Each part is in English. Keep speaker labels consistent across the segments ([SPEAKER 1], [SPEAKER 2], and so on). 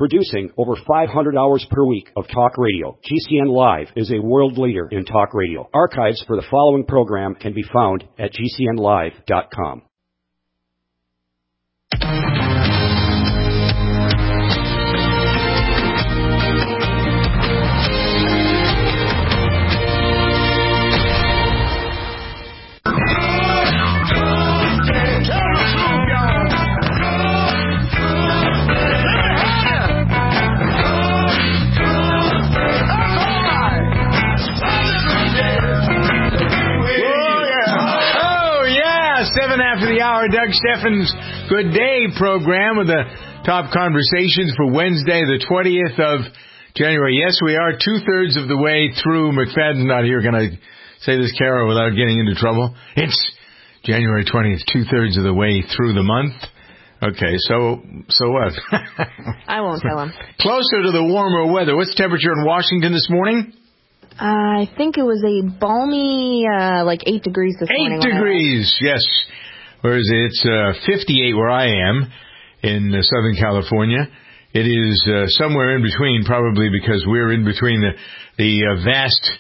[SPEAKER 1] Producing over 500 hours per week of talk radio, GCN Live is a world leader in talk radio. Archives for the following program can be found at GCNlive.com.
[SPEAKER 2] Doug Steffens' Good Day program with the top conversations for Wednesday, the 20th of January. Yes, we are two-thirds of the way through. McFadden's not here. Can I say this, Kara, without getting into trouble? It's January 20th, two-thirds of the way through the month. Okay, so what?
[SPEAKER 3] I won't tell him.
[SPEAKER 2] Closer to the warmer weather. What's the temperature in Washington this morning?
[SPEAKER 3] I think it was a balmy, 8 degrees this morning.
[SPEAKER 2] 8 degrees, yes. Whereas it's 58 where I am in Southern California. It is somewhere in between, probably because we're in between the vast,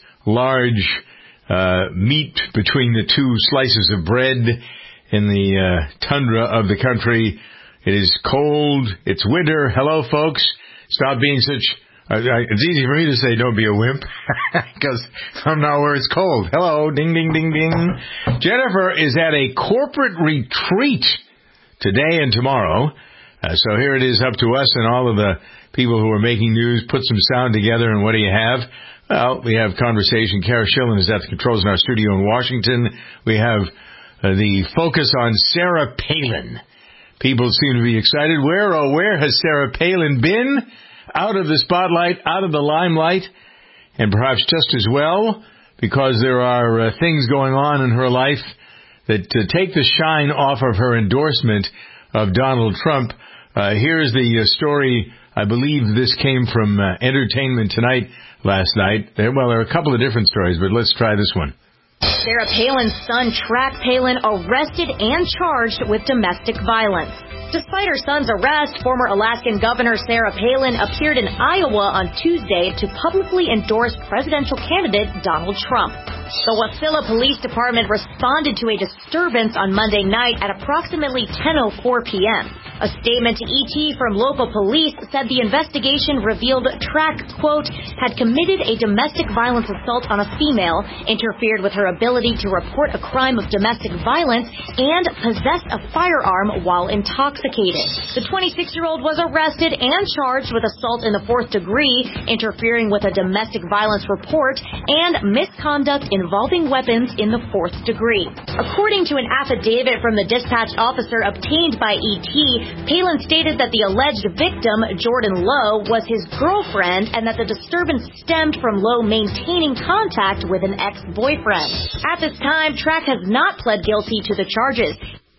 [SPEAKER 2] large meat between the two slices of bread in the tundra of the country. It is cold. It's winter. Hello, folks. Stop being such... it's easy for me to say don't be a wimp because I'm now where it's cold. Hello, ding, ding, ding, ding. Jennifer is at a corporate retreat today and tomorrow. So here it is up to us and all of the people who are making news. Put some sound together, and what do you have? Well, we have conversation. Kara Schillen is at the controls in our studio in Washington. We have the focus on Sarah Palin. People seem to be excited. Where has Sarah Palin been? Out of the spotlight, out of the limelight, and perhaps just as well, because there are things going on in her life that take the shine off of her endorsement of Donald Trump. Here's the story. I believe this came from Entertainment Tonight last night. There are a couple of different stories, but let's try this one.
[SPEAKER 4] Sarah Palin's son, Track Palin, arrested and charged with domestic violence. Despite her son's arrest, former Alaskan Governor Sarah Palin appeared in Iowa on Tuesday to publicly endorse presidential candidate Donald Trump. The Wasilla Police Department responded to a disturbance on Monday night at approximately 10:04 p.m. A statement to ET from local police said the investigation revealed Track, quote, had committed a domestic violence assault on a female, interfered with her ability to report a crime of domestic violence, and possessed a firearm while intoxicated. The 26-year-old was arrested and charged with assault in the fourth degree, interfering with a domestic violence report, and misconduct involving weapons in the fourth degree. According to an affidavit from the dispatch officer obtained by ET, Palin stated that the alleged victim, Jordan Lowe, was his girlfriend and that the disturbance stemmed from Lowe maintaining contact with an ex-boyfriend. At this time, Track has not pled guilty to the charges.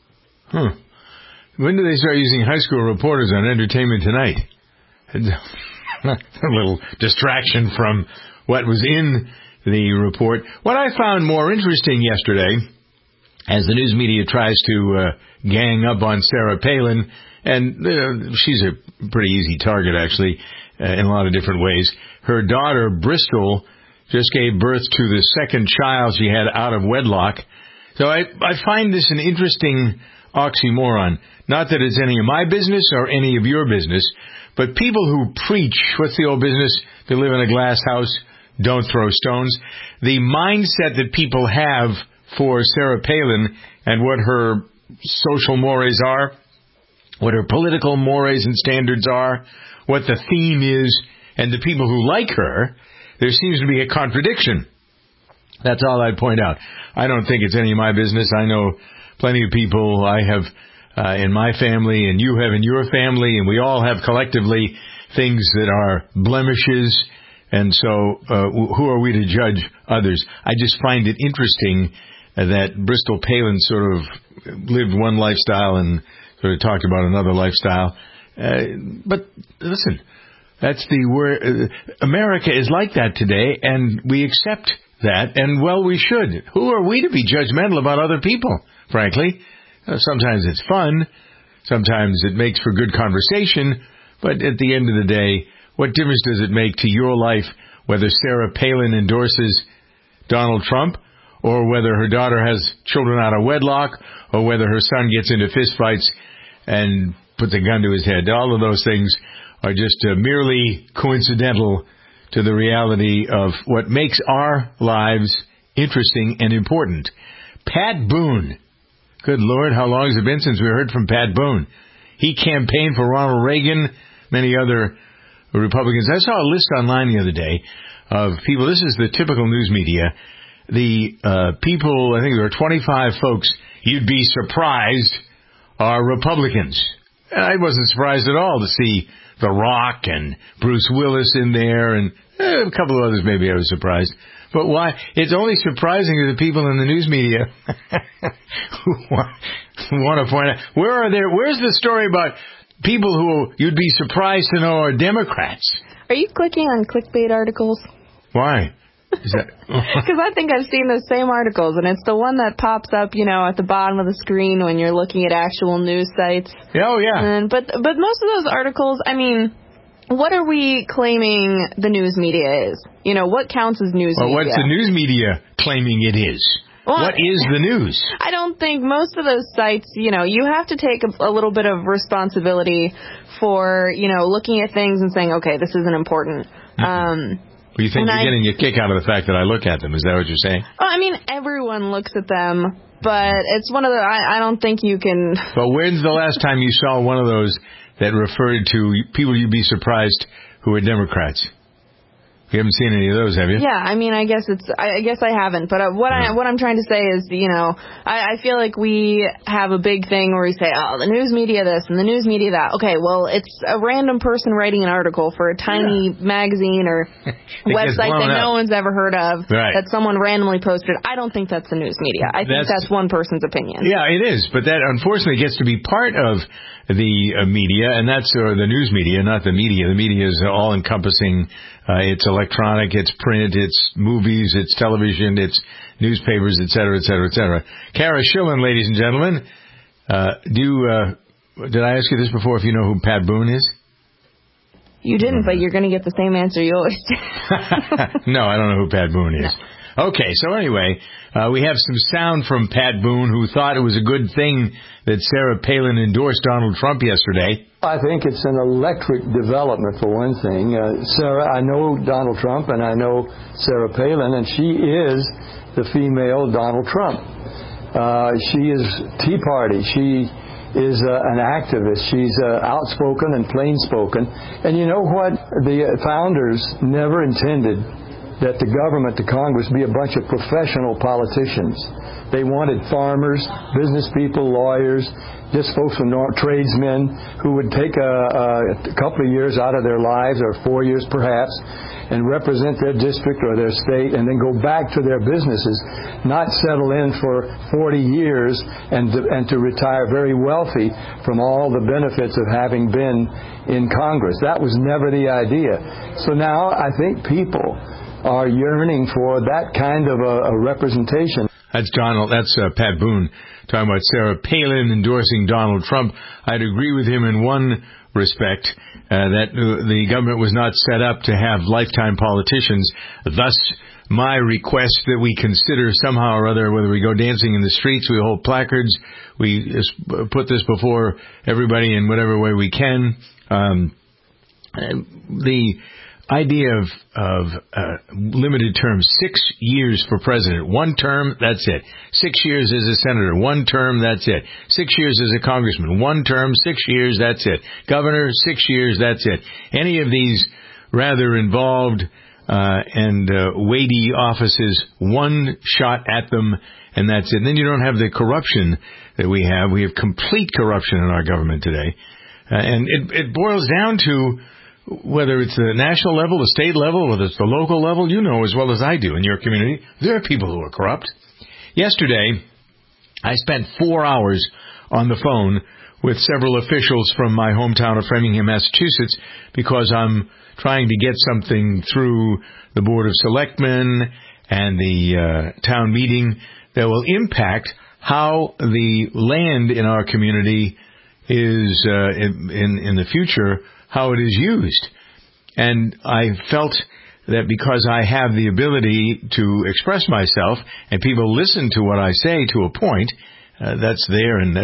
[SPEAKER 2] When do they start using high school reporters on Entertainment Tonight? A little distraction from what was in the report. What I found more interesting yesterday, as the news media tries to gang up on Sarah Palin, and she's a pretty easy target, actually, in a lot of different ways. Her daughter, Bristol, just gave birth to the second child she had out of wedlock. So I find this an interesting oxymoron. Not that it's any of my business or any of your business, but people who preach, what's the old business? They live in a glass house, don't throw stones. The mindset that people have for Sarah Palin and what her social mores are, what her political mores and standards are, what the theme is, and the people who like her, there seems to be a contradiction. That's all I'd point out. I don't think it's any of my business. I know plenty of people I have in my family, and you have in your family, and we all have collectively things that are blemishes, and so who are we to judge others? I just find it interesting that Bristol Palin sort of lived one lifestyle and sort of talked about another lifestyle. But listen, that's where America is like that today, and we accept that, and well, we should. Who are we to be judgmental about other people, frankly? Sometimes it's fun. Sometimes it makes for good conversation. But at the end of the day, what difference does it make to your life whether Sarah Palin endorses Donald Trump, or whether her daughter has children out of wedlock, or whether her son gets into fistfights and puts a gun to his head? All of those things are just merely coincidental to the reality of what makes our lives interesting and important. Pat Boone. Good Lord, how long has it been since we heard from Pat Boone? He campaigned for Ronald Reagan, many other Republicans. I saw a list online the other day of people. This is the typical news media. The people, I think there are 25 folks you'd be surprised are Republicans. And I wasn't surprised at all to see The Rock and Bruce Willis in there, and a couple of others maybe I was surprised. But why? It's only surprising to the people in the news media who want to point out, where's the story about people who you'd be surprised to know are Democrats?
[SPEAKER 3] Are you clicking on clickbait articles?
[SPEAKER 2] Why?
[SPEAKER 3] Because I think I've seen those same articles, and it's the one that pops up, at the bottom of the screen when you're looking at actual news sites.
[SPEAKER 2] Oh, yeah.
[SPEAKER 3] But most of those articles, I mean, what are we claiming the news media is? What counts as news media?
[SPEAKER 2] What's the news media claiming it is? Well, what is the news?
[SPEAKER 3] I don't think most of those sites, you have to take a little bit of responsibility for, looking at things and saying, okay, this isn't important.
[SPEAKER 2] You think you're getting a kick out of the fact that I look at them? Is that what you're saying?
[SPEAKER 3] Well, I mean, everyone looks at them, but it's one of the, I don't think you can.
[SPEAKER 2] But when's the last time you saw one of those that referred to people you'd be surprised who are Democrats? You haven't seen any of those, have you?
[SPEAKER 3] Yeah, I mean, I guess I haven't. But what I'm trying to say is, I feel like we have a big thing where we say, oh, the news media this and the news media that. Okay, well, it's a random person writing an article for a tiny magazine or website that no one's ever heard of that someone randomly posted. I don't think that's the news media. I think that's one person's opinion.
[SPEAKER 2] Yeah, it is. But that unfortunately gets to be part of the media, and that's the news media, not the media. The media is all-encompassing. It's electronic, it's print, it's movies, it's television, it's newspapers, et cetera, et cetera, et cetera. Kara Schillen, ladies and gentlemen, did I ask you this before, if you know who Pat Boone is?
[SPEAKER 3] You didn't, but you're going to get the same answer you always do.
[SPEAKER 2] No, I don't know who Pat Boone is.
[SPEAKER 3] No.
[SPEAKER 2] Okay, so anyway, we have some sound from Pat Boone, who thought it was a good thing that Sarah Palin endorsed Donald Trump yesterday.
[SPEAKER 5] I think it's an electric development, for one thing. Sarah, I know Donald Trump, and I know Sarah Palin, and she is the female Donald Trump. She is Tea Party. She is an activist. She's outspoken and plain-spoken. And you know what? The founders never intended that the government, the Congress, be a bunch of professional politicians. They wanted farmers, business people, lawyers, just folks from tradesmen who would take a couple of years out of their lives, or 4 years perhaps, and represent their district or their state, and then go back to their businesses, not settle in for 40 years and to retire very wealthy from all the benefits of having been in Congress. That was never the idea. So now I think people are yearning for that kind of a representation.
[SPEAKER 2] That's Pat Boone talking about Sarah Palin endorsing Donald Trump. I'd agree with him in one respect, that the government was not set up to have lifetime politicians. Thus, my request that we consider somehow or other, whether we go dancing in the streets, we hold placards, we put this before everybody in whatever way we can. The idea of limited terms, 6 years for president, 1 term, that's it. 6 years as a senator, 1 term, that's it. 6 years as a congressman, 1 term, 6 years, that's it. Governor, 6 years, that's it. Any of these rather involved and weighty offices, 1 shot at them, and that's it. And then you don't have the corruption that we have. We have complete corruption in our government today. And it boils down to whether it's the national level, the state level, whether it's the local level, you know as well as I do in your community, there are people who are corrupt. Yesterday, I spent 4 hours on the phone with several officials from my hometown of Framingham, Massachusetts, because I'm trying to get something through the Board of Selectmen and the town meeting that will impact how the land in our community is in the future, how it is used. And I felt that because I have the ability to express myself and people listen to what I say to a point, that's there and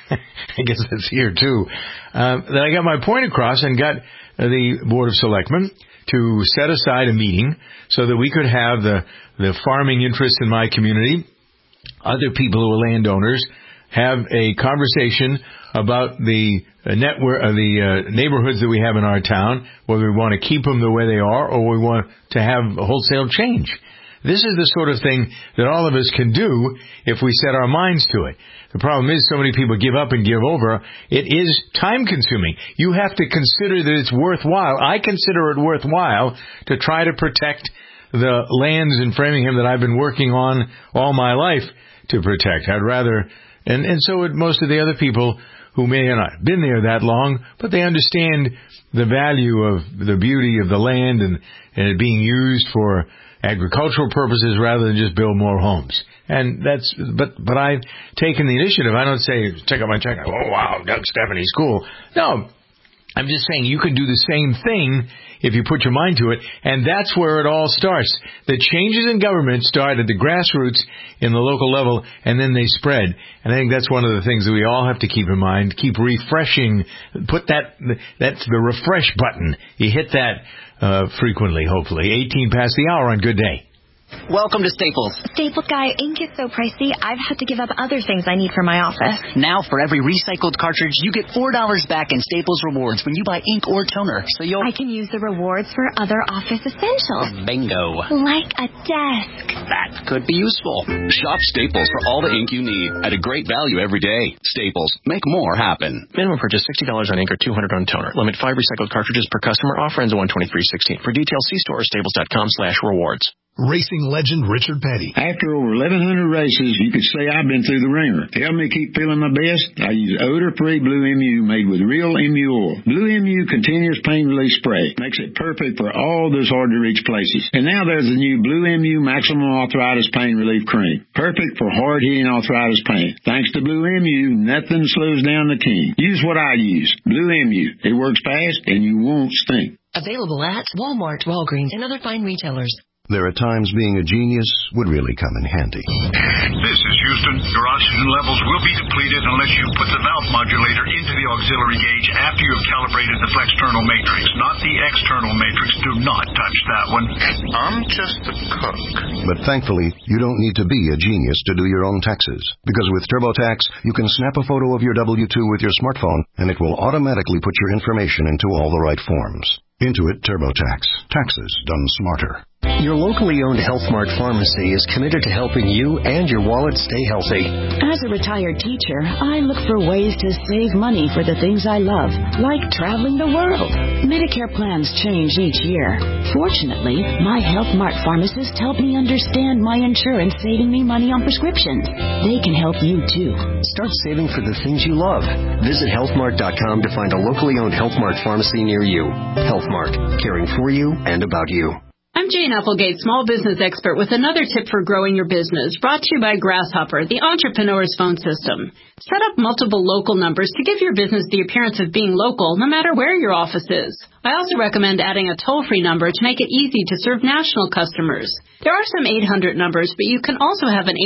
[SPEAKER 2] I guess that's here too, that I got my point across and got the Board of Selectmen to set aside a meeting so that we could have the farming interest in my community, other people who are landowners, have a conversation about the network, the neighborhoods that we have in our town, whether we want to keep them the way they are or we want to have a wholesale change. This is the sort of thing that all of us can do if we set our minds to it. The problem is so many people give up and give over. It is time-consuming. You have to consider that it's worthwhile. I consider it worthwhile to try to protect the lands in Framingham that I've been working on all my life to protect. I'd rather, and so would most of the other people who may have not been there that long, but they understand the value of the beauty of the land and it being used for agricultural purposes rather than just build more homes. And that's, but I've taken the initiative. I don't say, check out my check. Oh, wow, Doug Stephanie's cool. No, I'm just saying you can do the same thing if you put your mind to it. And that's where it all starts. The changes in government start at the grassroots in the local level, and then they spread. And I think that's one of the things that we all have to keep in mind. Keep refreshing. Put that's the refresh button. You hit that frequently, hopefully. 18 past the hour on Good Day.
[SPEAKER 6] Welcome to Staples.
[SPEAKER 7] Staples guy, ink is so pricey, I've had to give up other things I need for my office.
[SPEAKER 6] Now, for every recycled cartridge, you get $4 back in Staples Rewards when you buy ink or toner. So
[SPEAKER 7] I can use the rewards for other office essentials.
[SPEAKER 6] Bingo.
[SPEAKER 7] Like a desk.
[SPEAKER 6] That could be useful. Shop Staples for all the ink you need at a great value every day. Staples. Make more happen.
[SPEAKER 8] Minimum purchase $60 on ink or $200 on toner. Limit 5 recycled cartridges per customer. Offer ends 1/23/16. For details, see store or staples.com/rewards.
[SPEAKER 9] Racing legend Richard Petty.
[SPEAKER 10] After over 1,100 races, you could say I've been through the ringer. To help me keep feeling my best, I use odor-free Blue MU made with real MU oil. Blue MU continuous pain relief spray makes it perfect for all those hard-to-reach places. And now there's the new Blue MU Maximum Arthritis Pain Relief Cream. Perfect for hard-hitting arthritis pain. Thanks to Blue MU, nothing slows down the king. Use what I use, Blue MU. It works fast and you won't stink.
[SPEAKER 11] Available at Walmart, Walgreens, and other fine retailers.
[SPEAKER 12] There are times being a genius would really come in handy.
[SPEAKER 13] This is Houston. Your oxygen levels will be depleted unless you put the valve modulator into the auxiliary gauge after you have calibrated the flexternal matrix, not the external matrix. Do not touch that one. I'm just a cook.
[SPEAKER 12] But thankfully, you don't need to be a genius to do your own taxes. Because with TurboTax, you can snap a photo of your W-2 with your smartphone, and it will automatically put your information into all the right forms. Intuit TurboTax. Taxes done smarter.
[SPEAKER 14] Your locally owned HealthMart pharmacy is committed to helping you and your wallet stay healthy.
[SPEAKER 15] As a retired teacher, I look for ways to save money for the things I love, like traveling the world. Medicare plans change each year. Fortunately, my HealthMart pharmacist helped me understand my insurance saving me money on prescriptions. They can help you, too.
[SPEAKER 14] Start saving for the things you love. Visit healthmart.com to find a locally owned HealthMart pharmacy near you. HealthMart, caring for you and about you.
[SPEAKER 16] I'm Jane Applegate, small business expert, with another tip for growing your business, brought to you by Grasshopper, the entrepreneur's phone system. Set up multiple local numbers to give your business the appearance of being local, no matter where your office is. I also recommend adding a toll-free number to make it easy to serve national customers. There are some 800 numbers, but you can also have an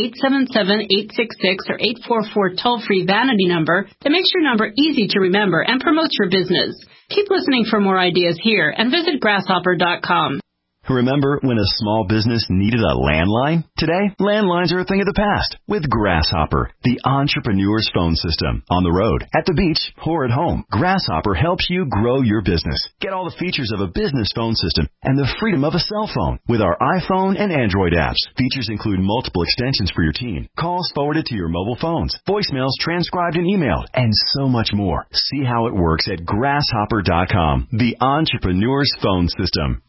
[SPEAKER 16] 877-866 or 844 toll-free vanity number that makes your number easy to remember and promotes your business. Keep listening for more ideas here and visit grasshopper.com.
[SPEAKER 17] Remember when a small business needed a landline? Today, landlines are a thing of the past with Grasshopper, the entrepreneur's phone system. On the road, at the beach, or at home, Grasshopper helps you grow your business. Get all the features of a business phone system and the freedom of a cell phone with our iPhone and Android apps. Features include multiple extensions for your team, calls forwarded to your mobile phones, voicemails transcribed and emailed, and so much more. See how it works at Grasshopper.com, the entrepreneur's phone system.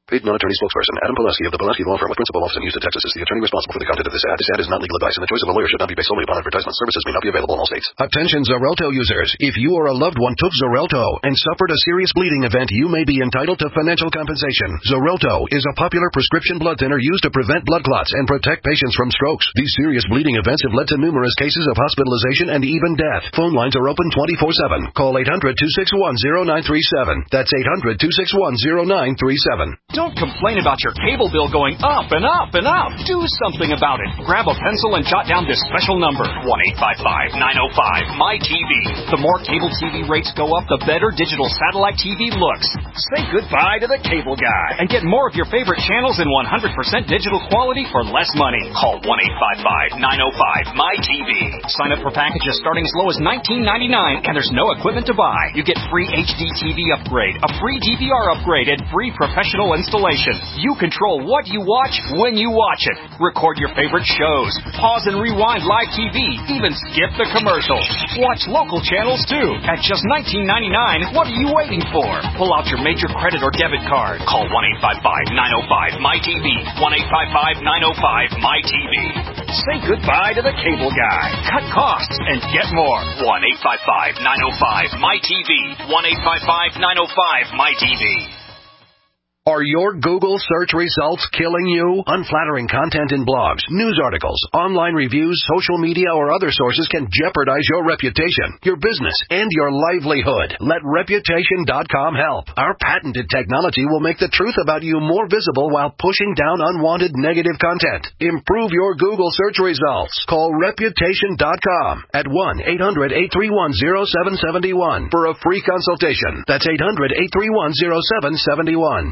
[SPEAKER 12] Paid non-attorney spokesperson Adam Pileski of the Pileski Law Firm with principal office in Houston, Texas is the attorney responsible for the content of this ad. This ad is not legal advice, and the choice of a lawyer should not be based solely upon advertisement. Services may not be available in all states.
[SPEAKER 18] Attention Xarelto users. If you or a loved one took Xarelto and suffered a serious bleeding event, you may be entitled to financial compensation. Xarelto is a popular prescription blood thinner used to prevent blood clots and protect patients from strokes. These serious bleeding events have led to numerous cases of hospitalization and even death. Phone lines are open 24/7. Call 800-261-0937. That's 800-261-0937.
[SPEAKER 19] Don't complain about your cable bill going up and up and up. Do something about it. Grab a pencil and jot down this special number, 1-855-905-MY-TV. The more cable TV rates go up, the better digital satellite TV looks. Say goodbye to the cable guy and get more of your favorite channels in 100% digital quality for less money. Call 1-855-905-MY-TV. Sign up for packages starting as low as $19.99, and there's no equipment to buy. You get free HD TV upgrade, a free DVR upgrade, and free professional installation. You control what you watch when you watch it. Record your favorite shows. Pause and rewind live TV. Even skip the commercials. Watch local channels too. At just $19.99, what are you waiting for? Pull out your major credit or debit card. Call 1-855-905-MY-TV. 1-855-905-MY-TV. Say goodbye to the cable guy. Cut costs and get more. 1-855-905-MY-TV. 1-855-905-MY-TV.
[SPEAKER 18] Are your Google search results killing you? Unflattering content in blogs, news articles, online reviews, social media, or other sources can jeopardize your reputation, your business, and your livelihood. Let Reputation.com help. Our patented technology will make the truth about you more visible while pushing down unwanted negative content. Improve your Google search results. Call Reputation.com at 1-800-831-0771 for a free consultation. That's 800-831-0771.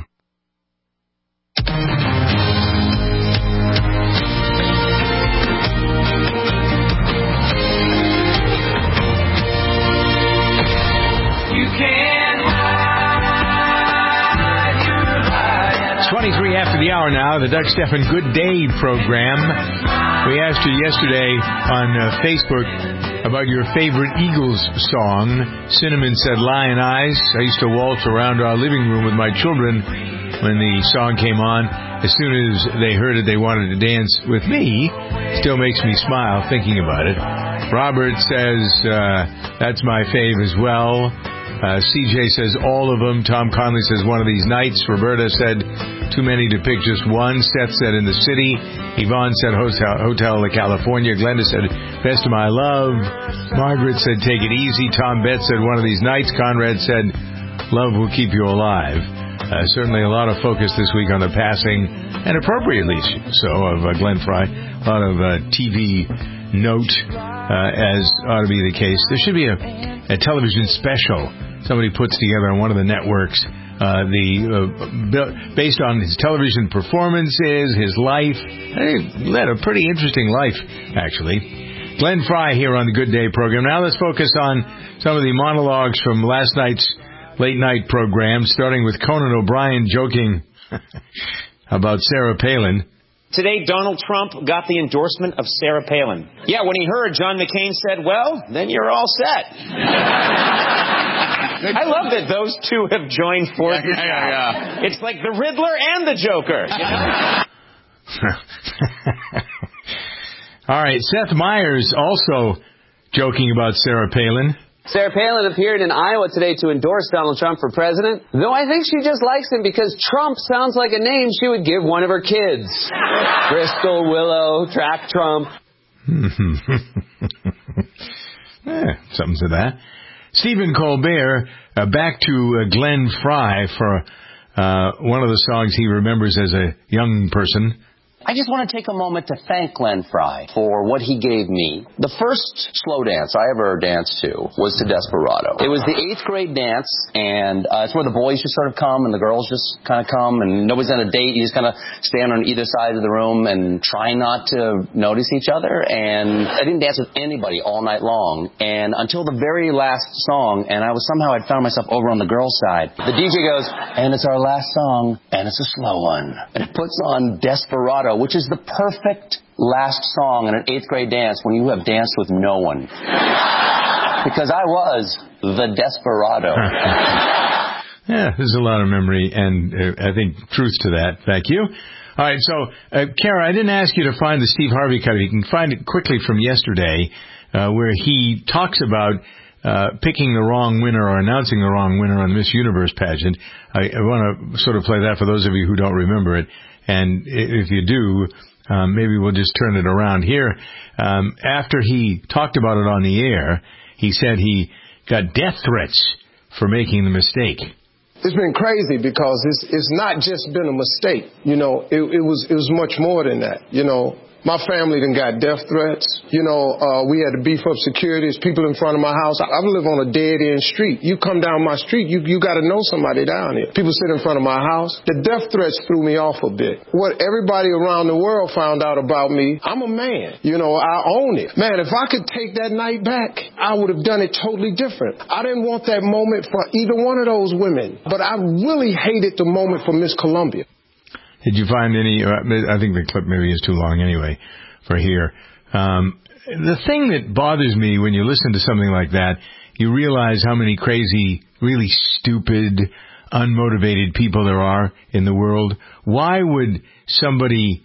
[SPEAKER 2] It's 23 after the hour now, the Doug Stephan Good Day program. We asked you yesterday on Facebook about your favorite Eagles song. Cinnamon said Lion Eyes. I used to waltz around our living room with my children when the song came on. As soon as they heard it, they wanted to dance with me. Still makes me smile thinking about it. Robert says that's my fave as well. CJ says all of them. Tom Conley says one of these nights. Roberta said too many to pick just one. Seth said In the City. Yvonne said Hotel California. Glenda said Best of My Love. Margaret said Take It Easy. Tom Betts said one of these nights. Conrad said Love Will Keep You Alive. Certainly a lot of focus this week on the passing, and appropriately so, of Glenn Frey. A lot of TV note, as ought to be the case. There should be a television special somebody puts together on one of the networks, based on his television performances, his life. He led a pretty interesting life, actually. Glenn Frey here on the Good Day program. Now let's focus on some of the monologues from last night's late night program, starting with Conan O'Brien joking about Sarah Palin.
[SPEAKER 20] Today, Donald Trump got the endorsement of Sarah Palin. Yeah, when he heard John McCain said, well, then you're all set. I love that those two have joined forces. Yeah. It's like the Riddler and the Joker. You know?
[SPEAKER 2] All right, Seth Meyers also joking about Sarah Palin.
[SPEAKER 21] Sarah Palin appeared in Iowa today to endorse Donald Trump for president, though I think she just likes him because Trump sounds like a name she would give one of her kids. Bristol, Willow, Track Trump.
[SPEAKER 2] Something to that. Stephen Colbert, back to Glenn Frey for one of the songs he remembers as a young person.
[SPEAKER 22] I just want to take a moment to thank Glenn Frey for what he gave me. The first slow dance I ever danced to was to Desperado. It was the 8th grade dance, and it's where the boys just sort of come and the girls just kind of come, and nobody's on a date. You just kind of stand on either side of the room and try not to notice each other. And I didn't dance with anybody all night long, and until the very last song, and I'd found myself over on the girls' side. The DJ goes, and it's our last song, and it's a slow one. And it puts on Desperado, which is the perfect last song in an 8th grade dance when you have danced with no one. Because I was the Desperado.
[SPEAKER 2] Yeah, there's a lot of memory and I think truth to that. Thank you. All right, so, Kara, I didn't ask you to find the Steve Harvey cut. You can find it quickly from yesterday, where he talks about picking the wrong winner or announcing the wrong winner on the Miss Universe pageant. I want to sort of play that for those of you who don't remember it. And if you do, maybe we'll just turn it around here. After he talked about it on the air, he said he got death threats for making the mistake.
[SPEAKER 1] It's been crazy because it's not just been a mistake. You know, it was much more than that. You know, my family done got death threats. You know, we had to beef up security. There's people in front of my house. I live on a dead-end street. You come down my street, you got to know somebody down here. People sit in front of my house. The death threats threw me off a bit. What everybody around the world found out about me, I'm a man. You know, I own it. Man, if I could take that night back, I would have done it totally different. I didn't want that moment for either one of those women, but I really hated the moment for Miss Columbia.
[SPEAKER 2] Did you find any, I think the clip maybe is too long anyway for here. The thing that bothers me when you listen to something like that, you realize how many crazy, really stupid, unmotivated people there are in the world. Why would somebody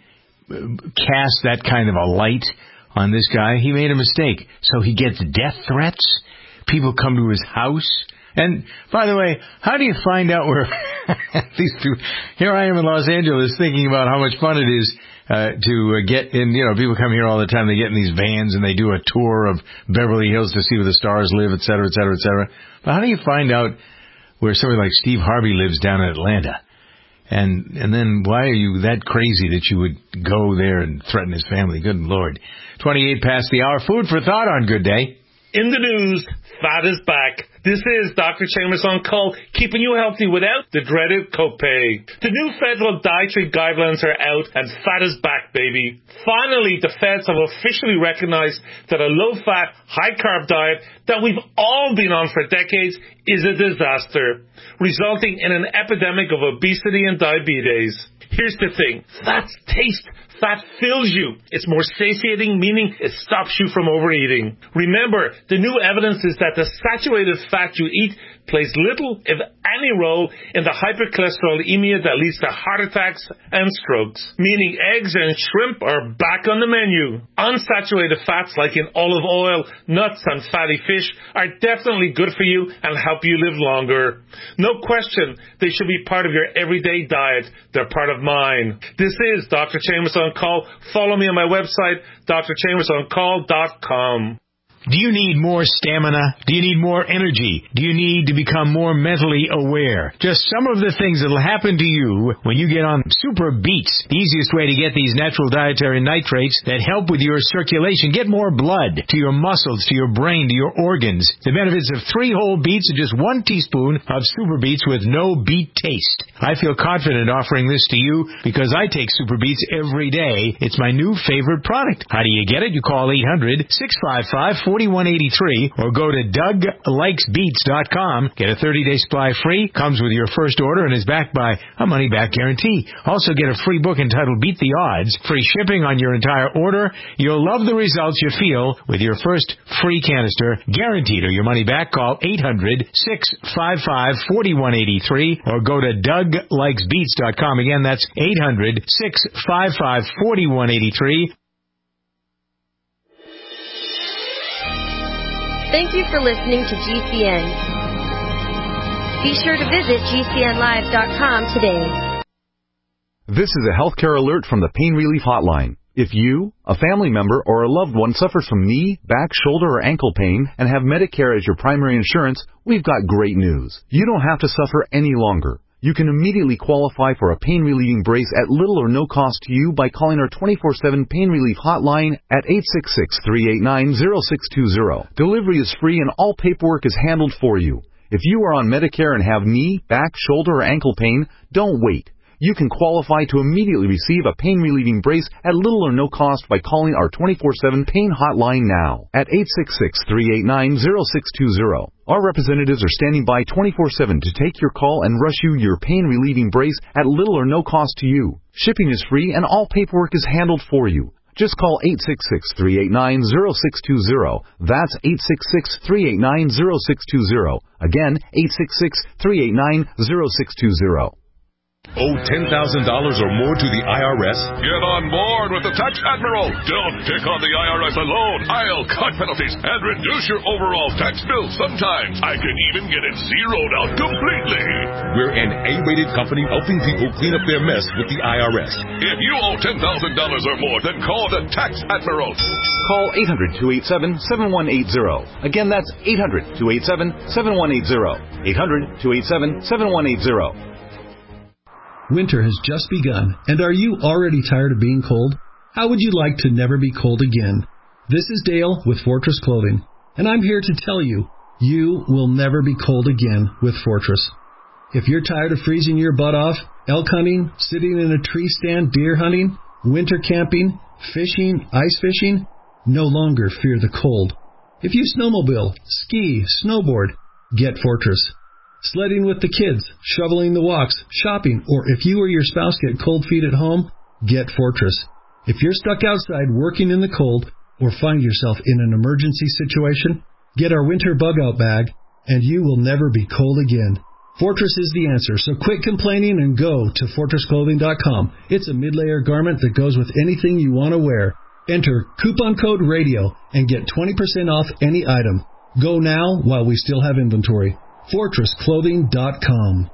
[SPEAKER 2] cast that kind of a light on this guy? He made a mistake. So he gets death threats? People come to his house? And, by the way, how do you find out where these people... Here I am in Los Angeles thinking about how much fun it is to get in... You know, people come here all the time. They get in these vans and they do a tour of Beverly Hills to see where the stars live, et cetera, et cetera, et cetera. But how do you find out where somebody like Steve Harvey lives down in Atlanta? And then why are you that crazy that you would go there and threaten his family? Good Lord. 28 past the hour. Food for thought on Good Day.
[SPEAKER 4] In the news, fat is back. This is Dr. Chambers on call, keeping you healthy without the dreaded copay. The new federal dietary guidelines are out and fat is back, baby. Finally, the feds have officially recognized that a low-fat, high-carb diet that we've all been on for decades is a disaster, resulting in an epidemic of obesity and diabetes. Here's the thing. Fats taste. Fat fills you. It's more satiating, meaning it stops you from overeating. Remember, the new evidence is that the saturated fat you eat plays little, if any, role in the hypercholesterolemia that leads to heart attacks and strokes. Meaning eggs and shrimp are back on the menu. Unsaturated fats like in olive oil, nuts and fatty fish are definitely good for you and help you live longer. No question, they should be part of your everyday diet. They're part of mine. This is Dr. Chambers on Call. Follow me on my website, drchambersoncall.com.
[SPEAKER 2] Do you need more stamina? Do you need more energy? Do you need to become more mentally aware? Just some of the things that will happen to you when you get on Super Beets, the easiest way to get these natural dietary nitrates that help with your circulation. Get more blood to your muscles, to your brain, to your organs. The benefits of 3 whole beets and just 1 teaspoon of Super Beets with no beet taste. I feel confident offering this to you because I take Super Beets every day. It's my new favorite product. How do you get it? You call 800-655-4183 or go to DougLikesBeets.com. Get a 30-day supply free, comes with your first order, and is backed by a money-back guarantee. Also get a free book entitled Beat the Odds, free shipping on your entire order. You'll love the results you feel with your first free canister, guaranteed or your money back. Call 800-655-4183 or go to DougLikesBeets.com. Again, that's 800-655-4183.
[SPEAKER 23] Thank you for listening to GCN. Be sure to visit GCNlive.com today.
[SPEAKER 24] This is a healthcare alert from the Pain Relief Hotline. If you, a family member, or a loved one suffers from knee, back, shoulder, or ankle pain and have Medicare as your primary insurance, we've got great news. You don't have to suffer any longer. You can immediately qualify for a pain-relieving brace at little or no cost to you by calling our 24/7 Pain Relief Hotline at 866-389-0620. Delivery is free and all paperwork is handled for you. If you are on Medicare and have knee, back, shoulder, or ankle pain, don't wait. You can qualify to immediately receive a pain-relieving brace at little or no cost by calling our 24/7 Pain Hotline now at 866-389-0620. Our representatives are standing by 24/7 to take your call and rush you your pain-relieving brace at little or no cost to you. Shipping is free and all paperwork is handled for you. Just call 866-389-0620. That's 866-389-0620. Again, 866-389-0620.
[SPEAKER 3] Owe $10,000 or more to the IRS?
[SPEAKER 5] Get on board with the Tax Admiral. Don't take on the IRS alone. I'll cut penalties and reduce your overall tax bill. Sometimes I can even get it zeroed out completely.
[SPEAKER 3] We're an A-rated company helping people clean up their mess with the IRS.
[SPEAKER 5] If you owe $10,000 or more, then call the Tax Admiral.
[SPEAKER 24] Call 800-287-7180. Again, that's 800-287-7180. 800-287-7180.
[SPEAKER 6] Winter has just begun, and are you already tired of being cold? How would you like to never be cold again? This is Dale with Fortress Clothing, and I'm here to tell you, you will never be cold again with Fortress. If you're tired of freezing your butt off, elk hunting, sitting in a tree stand, deer hunting, winter camping, fishing, ice fishing, no longer fear the cold. If you snowmobile, ski, snowboard, get Fortress. Sledding with the kids, shoveling the walks, shopping, or if you or your spouse get cold feet at home, get Fortress. If you're stuck outside working in the cold or find yourself in an emergency situation, get our winter bug-out bag, and you will never be cold again. Fortress is the answer, so quit complaining and go to FortressClothing.com. It's a mid-layer garment that goes with anything you want to wear. Enter coupon code RADIO and get 20% off any item. Go now while we still have inventory. FortressClothing.com.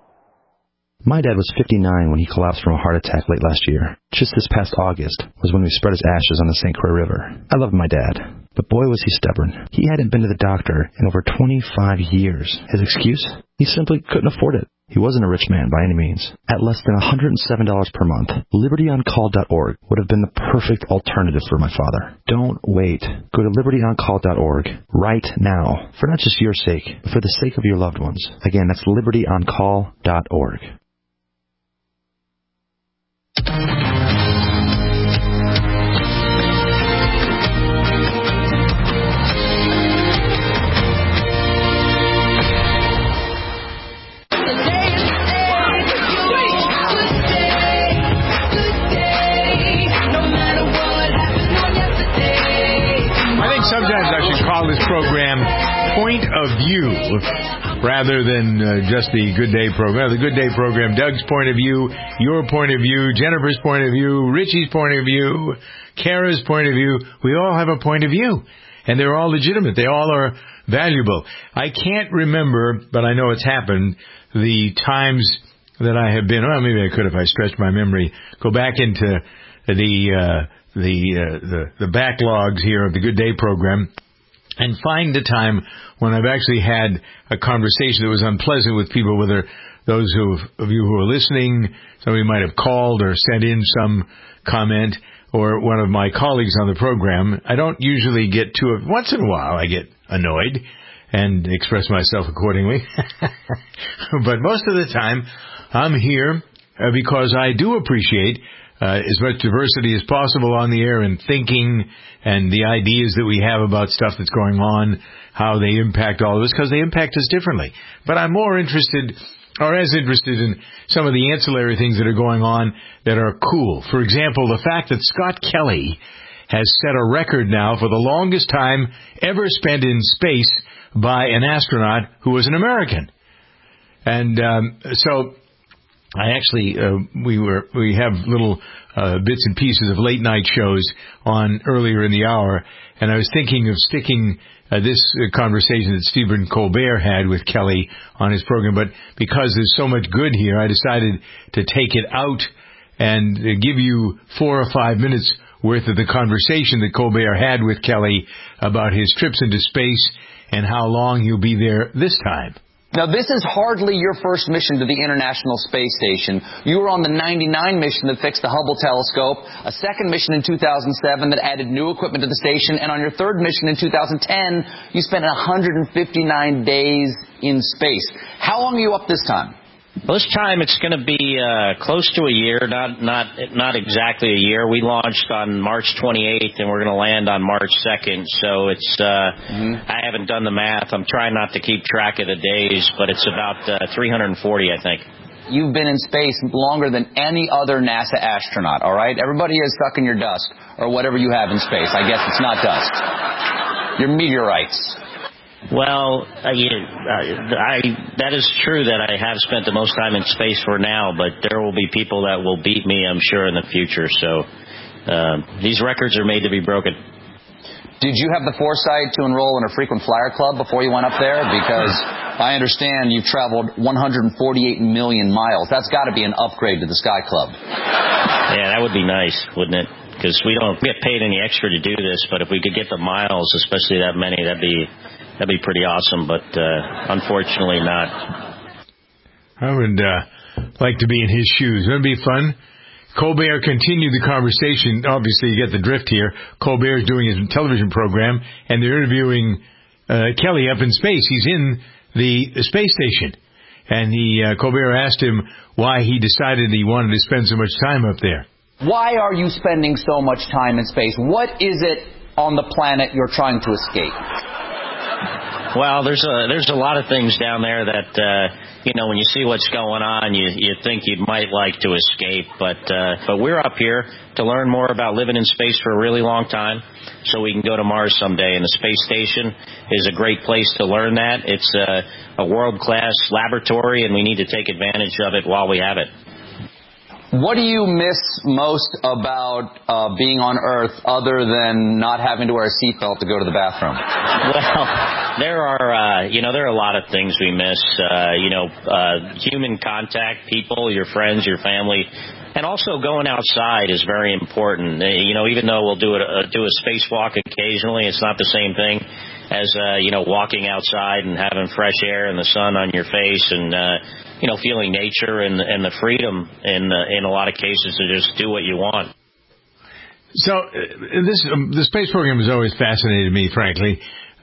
[SPEAKER 7] My dad was 59 when he collapsed from a heart attack late last year. Just this past August was when we spread his ashes on the St. Croix River. I loved my dad, but boy was he stubborn. He hadn't been to the doctor in over 25 years. His excuse? He simply couldn't afford it. He wasn't a rich man by any means. At less than $107 per month, LibertyOnCall.org would have been the perfect alternative for my father. Don't wait. Go to LibertyOnCall.org right now, for not just your sake, but for the sake of your loved ones. Again, that's LibertyOnCall.org.
[SPEAKER 2] Sometimes I should call this program Point of View rather than just the Good Day program. The Good Day program, Doug's point of view, your point of view, Jennifer's point of view, Richie's point of view, Kara's point of view. We all have a point of view, and they're all legitimate. They all are valuable. I can't remember, but I know it's happened, the times that I have been, well, maybe I could if I stretched my memory, go back into the backlogs here of the Good Day program and find the time when I've actually had a conversation that was unpleasant with people, whether those of you who are listening, somebody might have called or sent in some comment, or one of my colleagues on the program. I don't usually get to it. Once in a while I get annoyed and express myself accordingly. But most of the time I'm here because I do appreciate as much diversity as possible on the air and thinking and the ideas that we have about stuff that's going on, how they impact all of us, because they impact us differently. But I'm more interested, or as interested, in some of the ancillary things that are going on that are cool. For example, the fact that Scott Kelly has set a record now for the longest time ever spent in space by an astronaut who was an American. And so I actually, we have little bits and pieces of late night shows on earlier in the hour, and I was thinking of sticking this conversation that Stephen Colbert had with Kelly on his program, but because there's so much good here, I decided to take it out and give you 4 or 5 minutes worth of the conversation that Colbert had with Kelly about his trips into space and how long he'll be there this time.
[SPEAKER 21] Now, this is hardly your first mission to the International Space Station. You were on the 99 mission that fixed the Hubble telescope, a second mission in 2007 that added new equipment to the station, and on your third mission in 2010, you spent 159 days in space. How long are you up this time?
[SPEAKER 22] Well, this time it's going to be close to a year, not exactly a year. We launched on March 28th, and we're going to land on March 2nd. So it's I haven't done the math. I'm trying not to keep track of the days, but it's about 340, I think. You've been in space longer than any other NASA astronaut, all right? Everybody is sucking your dust or whatever you have in space. I guess it's not dust. Your meteorites.
[SPEAKER 8] Well, that is true that I have spent the most time in space for now, but there will be people that will beat me, I'm sure, in the future. So these records are made to be broken.
[SPEAKER 22] Did you have the foresight to enroll in a frequent flyer club before you went up there? Because I understand you've traveled 148 million miles. That's got to be an upgrade to the Sky Club.
[SPEAKER 8] Yeah, that would be nice, wouldn't it? Because we don't get paid any extra to do this, but if we could get the miles, especially that many, that'd be pretty awesome, but unfortunately not.
[SPEAKER 2] I would like to be in his shoes. Wouldn't it be fun? Colbert continued the conversation. Obviously, you get the drift here. Colbert is doing his television program, and they're interviewing Kelly up in space. He's in the space station. And Colbert asked him why he decided he wanted to spend so much time up there.
[SPEAKER 22] Why are you spending so much time in space? What is it on the planet you're trying to escape?
[SPEAKER 8] Well, there's a lot of things down there that when you see what's going on, you think you might like to escape. But we're up here to learn more about living in space for a really long time, so we can go to Mars someday. And the space station is a great place to learn that. It's a world-class laboratory, and we need to take advantage of it while we have it.
[SPEAKER 22] What do you miss most about being on Earth other than not having to wear a seatbelt to go to the bathroom?
[SPEAKER 8] Well, there are a lot of things we miss. Human contact, people, your friends, your family, and also going outside is very important. Even though we'll do a spacewalk occasionally, it's not the same thing as walking outside and having fresh air and the sun on your face and feeling nature and the freedom in a lot of cases to just do what you want.
[SPEAKER 2] So the space program has always fascinated me, frankly.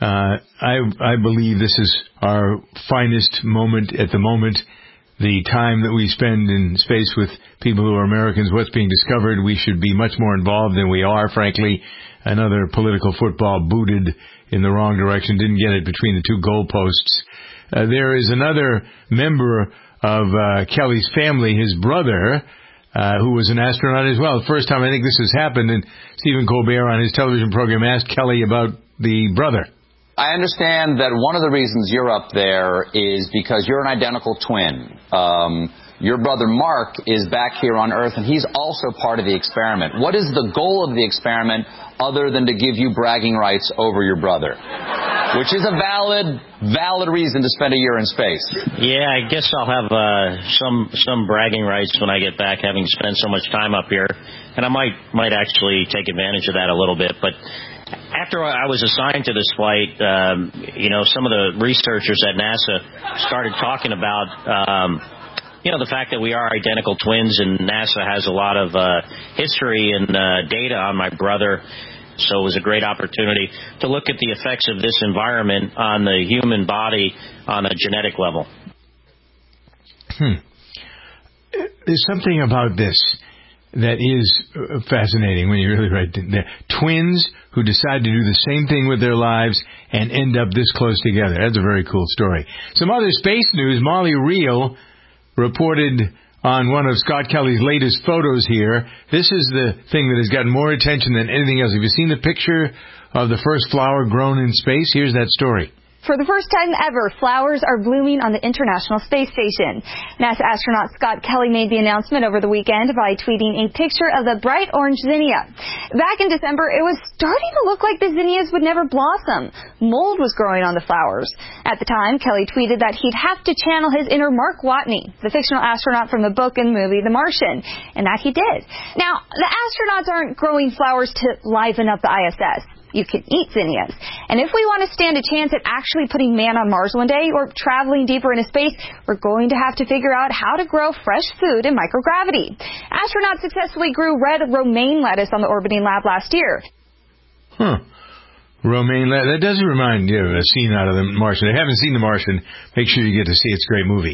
[SPEAKER 2] I believe this is our finest moment at the moment. The time that we spend in space with people who are Americans, what's being discovered, we should be much more involved than we are, frankly. Another political football booted in the wrong direction, didn't get it between the two goalposts. There is another member of Kelly's family, his brother, who was an astronaut as well. The first time I think this has happened, and Stephen Colbert on his television program asked Kelly about the brother.
[SPEAKER 22] I understand that one of the reasons you're up there is because you're an identical twin. Your brother Mark is back here on Earth, and he's also part of the experiment. What is the goal of the experiment other than to give you bragging rights over your brother? Which is a valid reason to spend a year in space.
[SPEAKER 8] Yeah, I guess I'll have some bragging rights when I get back, having spent so much time up here. And I might actually take advantage of that a little bit. But after I was assigned to this flight, some of the researchers at NASA started talking about the fact that we are identical twins, and NASA has a lot of history and data on my brother. So it was a great opportunity to look at the effects of this environment on the human body on a genetic level.
[SPEAKER 2] There's something about this that is fascinating when you really write the twins who decide to do the same thing with their lives and end up this close together. That's a very cool story. Some other space news. Molly Reel reported on one of Scott Kelly's latest photos here. This is the thing that has gotten more attention than anything else. Have you seen the picture of the first flower grown in space? Here's that story.
[SPEAKER 9] For the first time ever, flowers are blooming on the International Space Station. NASA astronaut Scott Kelly made the announcement over the weekend by tweeting a picture of the bright orange zinnia. Back in December, it was starting to look like the zinnias would never blossom. Mold was growing on the flowers. At the time, Kelly tweeted that he'd have to channel his inner Mark Watney, the fictional astronaut from the book and movie The Martian, and that he did. Now, the astronauts aren't growing flowers to liven up the ISS. You can eat zinnias. And if we want to stand a chance at actually putting man on Mars one day or traveling deeper into space, we're going to have to figure out how to grow fresh food in microgravity. Astronauts successfully grew red romaine lettuce on the orbiting lab last year.
[SPEAKER 2] Romaine lettuce. That does remind you of a scene out of The Martian. If you haven't seen The Martian, make sure you get to see it. It's a great movie.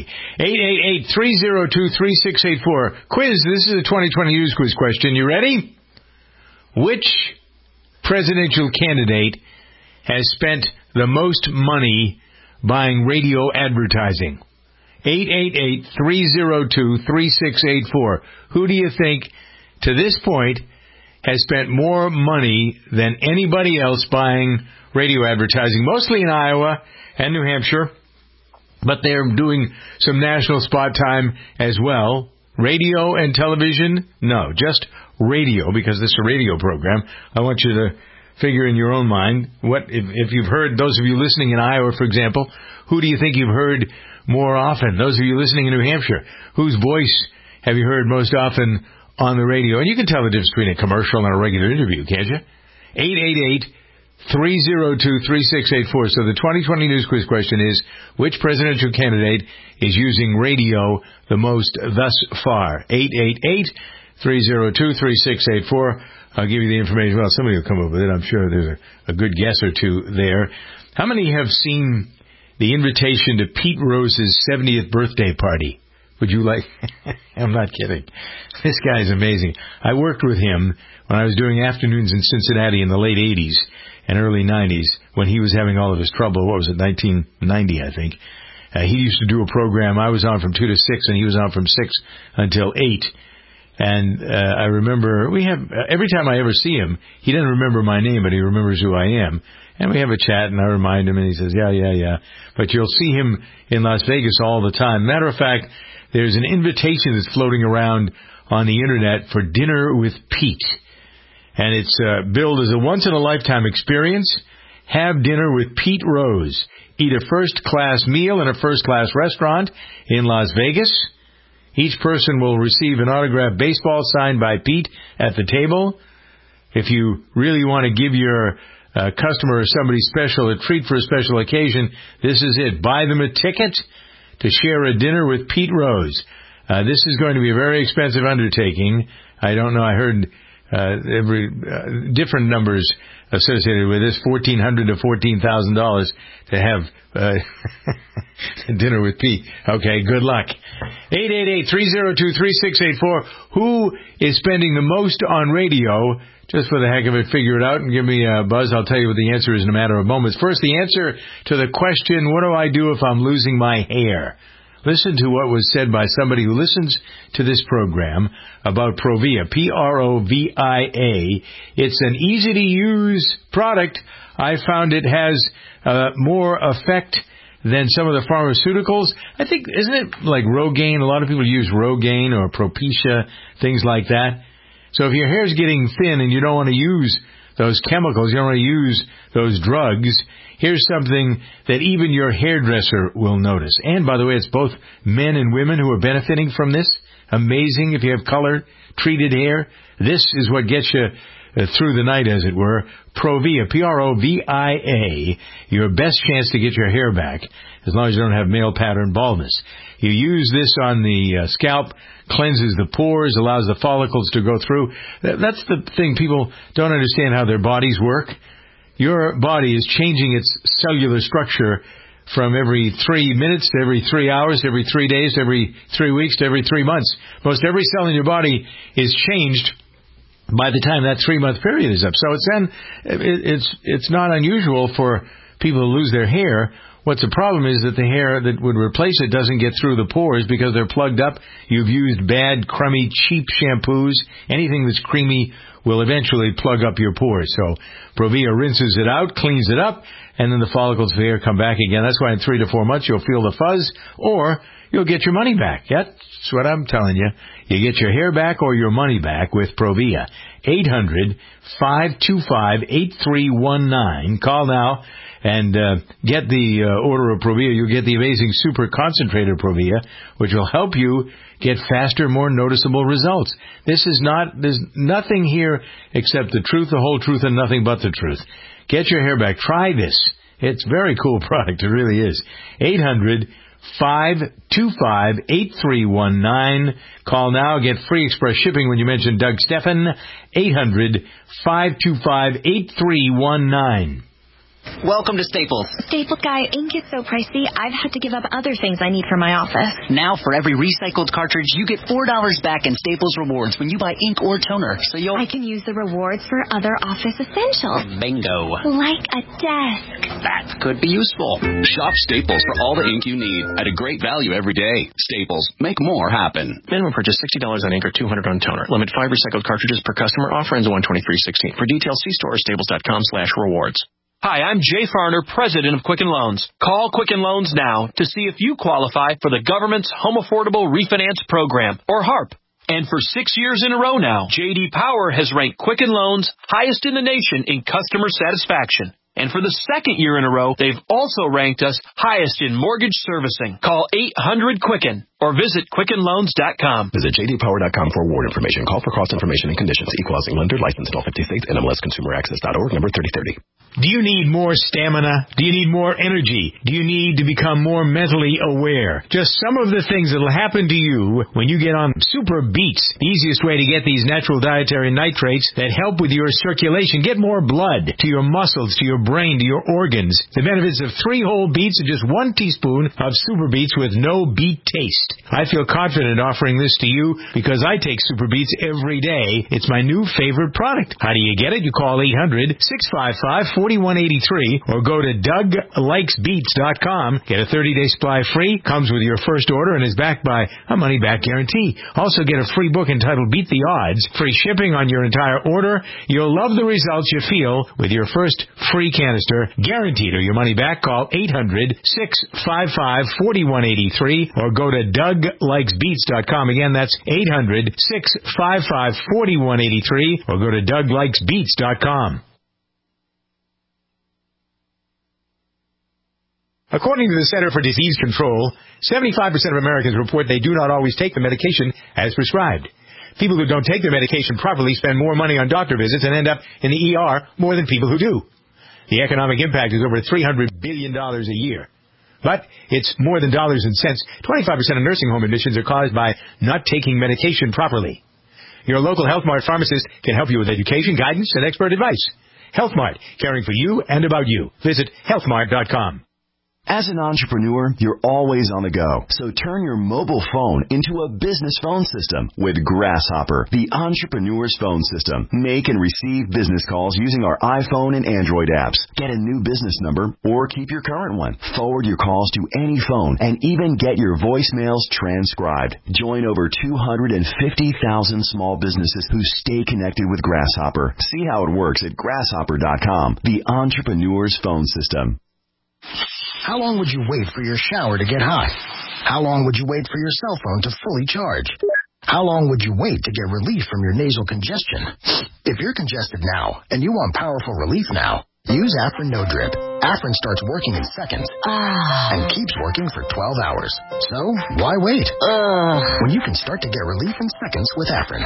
[SPEAKER 2] 888-302-3684. Quiz. This is a 2020 news quiz question. You ready? Which presidential candidate has spent the most money buying radio advertising? 888-302-3684. Who do you think, to this point, has spent more money than anybody else buying radio advertising, mostly in Iowa and New Hampshire, but they're doing some national spot time as well. Radio and television? No, just radio, because this is a radio program. I want you to figure in your own mind, what if you've heard, those of you listening in Iowa, for example, who do you think you've heard more often? Those of you listening in New Hampshire, whose voice have you heard most often on the radio? And you can tell the difference between a commercial and a regular interview, can't you? 888-302-3684. So the 2020 News Quiz question is, which presidential candidate is using radio the most thus far? 888-302-3684. I'll give you the information. Well, somebody will come up with it. I'm sure there's a good guess or two there. How many have seen the invitation to Pete Rose's 70th birthday party? Would you like... I'm not kidding. This guy is amazing. I worked with him when I was doing afternoons in Cincinnati in the late 80s and early 90s when he was having all of his trouble. What was it, 1990, I think. He used to do a program. I was on from 2 to 6, and he was on from 6 until 8. And I remember every time I ever see him, he doesn't remember my name, but he remembers who I am. And we have a chat, and I remind him, and he says, yeah. But you'll see him in Las Vegas all the time. Matter of fact, there's an invitation that's floating around on the Internet for Dinner with Pete. And it's billed as a once-in-a-lifetime experience. Have dinner with Pete Rose. Eat a first-class meal in a first-class restaurant in Las Vegas. Each person will receive an autographed baseball signed by Pete at the table. If you really want to give your customer or somebody special a treat for a special occasion, this is it. Buy them a ticket to share a dinner with Pete Rose. This is going to be a very expensive undertaking. I don't know. I heard different numbers associated with this, $1,400 to $14,000 to have dinner with Pete. Okay, good luck. 888-302-3684. Who is spending the most on radio? Just for the heck of it, figure it out and give me a buzz. I'll tell you what the answer is in a matter of moments. First, the answer to the question, what do I do if I'm losing my hair? Listen to what was said by somebody who listens to this program about Provia, Provia. It's an easy-to-use product. I found it has more effect than some of the pharmaceuticals. I think, isn't it like Rogaine? A lot of people use Rogaine or Propecia, things like that. So if your hair's getting thin and you don't want to use those chemicals, you don't want to use those drugs, here's something that even your hairdresser will notice. And, by the way, it's both men and women who are benefiting from this. Amazing if you have color-treated hair. This is what gets you through the night, as it were. Provia, Provia, your best chance to get your hair back, as long as you don't have male pattern baldness. You use this on the scalp, cleanses the pores, allows the follicles to go through. That's the thing. People don't understand how their bodies work. Your body is changing its cellular structure from every 3 minutes to every 3 hours, to every 3 days, to every 3 weeks, to every 3 months. Most every cell in your body is changed by the time that 3-month period is up. So it's not unusual for people to lose their hair. What's the problem is that the hair that would replace it doesn't get through the pores because they're plugged up. You've used bad, crummy, cheap shampoos. Anything that's creamy will eventually plug up your pores. So Provia rinses it out, cleans it up, and then the follicles of the hair come back again. That's why in 3 to 4 months you'll feel the fuzz, or you'll get your money back. That's what I'm telling you. You get your hair back or your money back with Provia. 800-525-8319. Call now and get the order of Provia. You'll get the amazing super concentrated Provia, which will help you get faster, more noticeable results. There's nothing here except the truth, the whole truth, and nothing but the truth. Get your hair back. Try this. It's a very cool product. It really is. 800-525-8319. Call now. Get free express shipping when you mention Doug Stephan. 800-525-8319.
[SPEAKER 10] welcome to Staples.
[SPEAKER 11] Staples guy, ink is so pricey, I've had to give up other things I need for my office.
[SPEAKER 10] Now, for every recycled cartridge, you get $4 back in Staples Rewards when you buy ink or toner. So
[SPEAKER 11] I can use the rewards for other office essentials.
[SPEAKER 10] Bingo.
[SPEAKER 11] Like a desk.
[SPEAKER 10] That could be useful.
[SPEAKER 13] Shop Staples for all the ink you need at a great value every day. Staples, make more happen.
[SPEAKER 15] Minimum purchase $60 on ink or $200 on toner. Limit 5 recycled cartridges per customer. Offer ends 1/23/16. For details, see store or staples.com/rewards.
[SPEAKER 25] Hi, I'm Jay Farner, president of Quicken Loans. Call Quicken Loans now to see if you qualify for the government's Home Affordable Refinance Program, or HARP. And for 6 years in a row now, J.D. Power has ranked Quicken Loans highest in the nation in customer satisfaction. And for the second year in a row, they've also ranked us highest in mortgage servicing. Call 800-QUICKEN or visit QuickenLoans.com.
[SPEAKER 15] Visit jdpower.com for award information. Call for cost information and conditions. Equal housing lender. Licensed in all 50 states. NMLSConsumerAccess.org. Number 3030.
[SPEAKER 2] Do you need more stamina? Do you need more energy? Do you need to become more mentally aware? Just some of the things that will happen to you when you get on Super Beets. The easiest way to get these natural dietary nitrates that help with your circulation. Get more blood to your muscles, to your brain, to your organs. The benefits of 3 whole beets and just 1 teaspoon of Super Beets with no beet taste. I feel confident offering this to you because I take Super Beets every day. It's my new favorite product. How do you get it? You call 800-655-4183 or go to DougLikesBeets.com. Get a 30-day supply free. Comes with your first order and is backed by a money-back guarantee. Also get a free book entitled Beat the Odds. Free shipping on your entire order. You'll love the results you feel with your first free canister. Guaranteed or your money back. Call 800-655-4183 or go to DougLikesBeets.com. Again, that's 800-655-4183 or go to DougLikesBeets.com. According to the Center for Disease Control, 75% of Americans report they do not always take the medication as prescribed. People who don't take their medication properly spend more money on doctor visits and end up in the ER more than people who do. The economic impact is over $300 billion a year. But it's more than dollars and cents. 25% of nursing home admissions are caused by not taking medication properly. Your local Health Mart pharmacist can help you with education, guidance, and expert advice. Health Mart, caring for you and about you. Visit healthmart.com.
[SPEAKER 17] As an entrepreneur, you're always on the go. So turn your mobile phone into a business phone system with Grasshopper, the entrepreneur's phone system. Make and receive business calls using our iPhone and Android apps. Get a new business number or keep your current one. Forward your calls to any phone and even get your voicemails transcribed. Join over 250,000 small businesses who stay connected with Grasshopper. See how it works at grasshopper.com, the entrepreneur's phone system.
[SPEAKER 26] How long would you wait for your shower to get hot? How long would you wait for your cell phone to fully charge? How long would you wait to get relief from your nasal congestion? If you're congested now and you want powerful relief now, use Afrin No Drip. Afrin starts working in seconds and keeps working for 12 hours. So, why wait? When you can start to get relief in seconds with Afrin.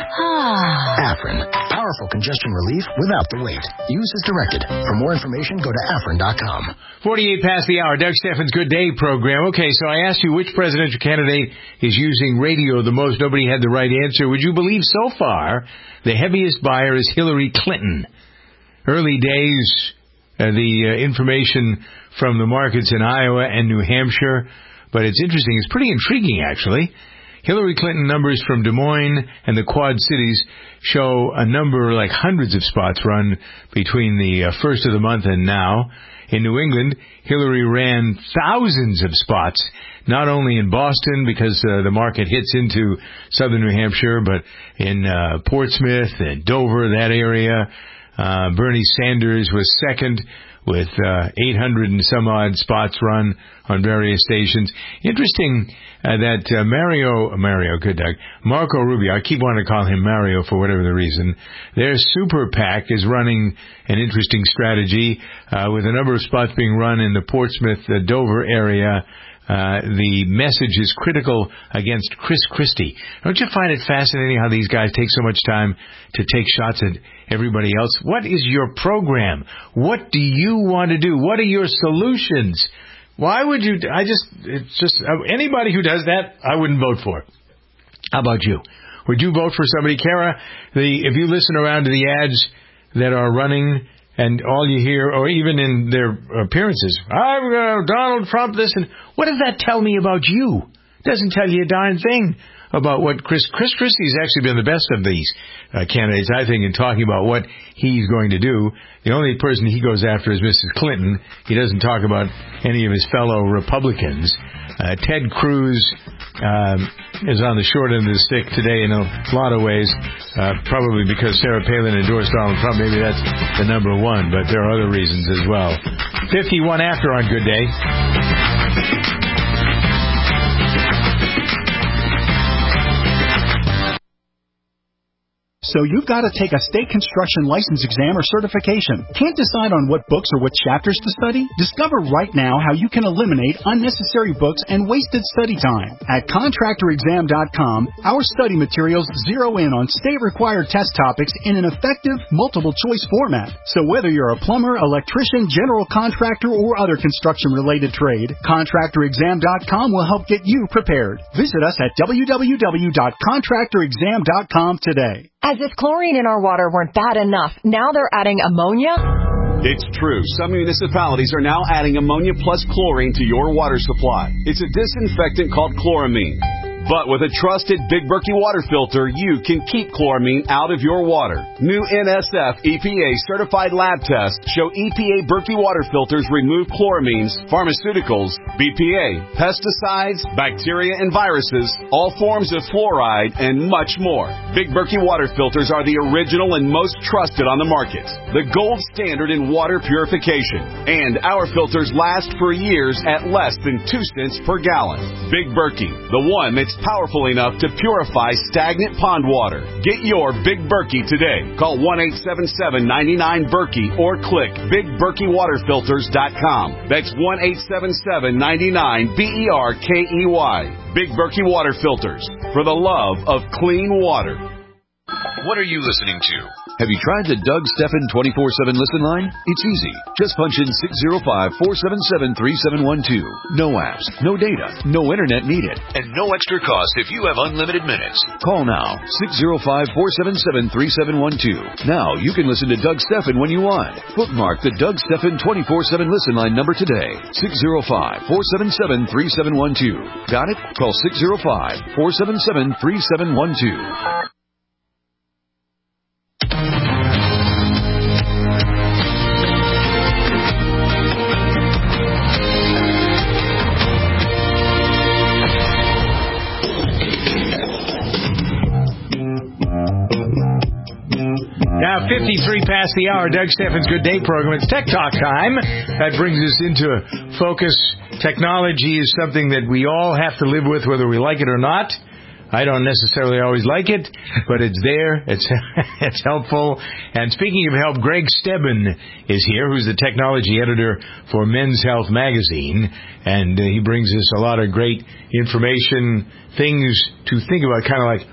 [SPEAKER 26] Afrin. Powerful congestion relief without the wait. Use as directed. For more information, go to Afrin.com.
[SPEAKER 2] 48 past the hour. Doug Steffens' Good Day program. Okay, so I asked you which presidential candidate is using radio the most. Nobody had the right answer. Would you believe so far the heaviest buyer is Hillary Clinton? Early days, the information from the markets in Iowa and New Hampshire, but it's interesting. It's pretty intriguing, actually. Hillary Clinton numbers from Des Moines and the Quad Cities show a number, like hundreds of spots run between the first of the month and now. In New England, Hillary ran thousands of spots, not only in Boston because the market hits into southern New Hampshire, but in Portsmouth and Dover, that area. Bernie Sanders was second with 800 and some odd spots run on various stations. Interesting that Marco Rubio, I keep wanting to call him Mario for whatever the reason, their Super PAC is running an interesting strategy with a number of spots being run in the Portsmouth, Dover area. The message is critical against Chris Christie. Don't you find it fascinating how these guys take so much time to take shots at everybody else? What is your program? What do you want to do? What are your solutions? Why would you? It's just anybody who does that, I wouldn't vote for. How about you? Would you vote for somebody? Kara, if you listen around to the ads that are running And all you hear, or even in their appearances, Donald Trump, this and... What does that tell me about you? Doesn't tell you a darn thing about what Chris Christie's actually been the best of these candidates, I think, in talking about what he's going to do. The only person he goes after is Mrs. Clinton. He doesn't talk about any of his fellow Republicans. Ted Cruz is on the short end of the stick today in a lot of ways, probably because Sarah Palin endorsed Donald Trump. Maybe that's the number one, but there are other reasons as well. 51 after on Good Day.
[SPEAKER 12] So you've got to take a state construction license exam or certification. Can't decide on what books or what chapters to study? Discover right now how you can eliminate unnecessary books and wasted study time. At contractorexam.com, our study materials zero in on state-required test topics in an effective, multiple-choice format. So whether you're a plumber, electrician, general contractor, or other construction-related trade, contractorexam.com will help get you prepared. Visit us at www.contractorexam.com today.
[SPEAKER 14] As if chlorine in our water weren't bad enough, now they're adding ammonia?
[SPEAKER 16] It's true. Some municipalities are now adding ammonia plus chlorine to your water supply. It's a disinfectant called chloramine. But with a trusted Big Berkey water filter, you can keep chloramine out of your water. New NSF EPA certified lab tests show EPA Berkey water filters remove chloramines, pharmaceuticals, BPA, pesticides, bacteria and viruses, all forms of fluoride, and much more. Big Berkey water filters are the original and most trusted on the market. The gold standard in water purification. And our filters last for years at less than 2 cents per gallon. Big Berkey, the one that's powerful enough to purify stagnant pond water. Get your Big Berkey today. Call 1-877-99-BERKEY or click BigBerkeyWaterFilters.com. That's 1-877-99-BERKEY. Big Berkey Water Filters, for the love of clean water.
[SPEAKER 18] What are you listening to? Have you tried the Doug Stephan 24/7 listen line? It's easy. Just punch in 605-477-3712. No apps, no data, no internet needed. And no extra cost if you have unlimited minutes. Call now, 605-477-3712. Now you can listen to Doug Stephan when you want. Bookmark the Doug Stephan 24/7 listen line number today. 605-477-3712. Got it? Call 605-477-3712.
[SPEAKER 2] Now, 53 past the hour, Doug Stephan's Good Day program. It's Tech Talk time. That brings us into focus. Technology is something that we all have to live with, whether we like it or not. I don't necessarily always like it, but it's there. It's helpful. And speaking of help, Greg Stebben is here, who's the technology editor for Men's Health magazine. And he brings us a lot of great information, things to think about, kind of like,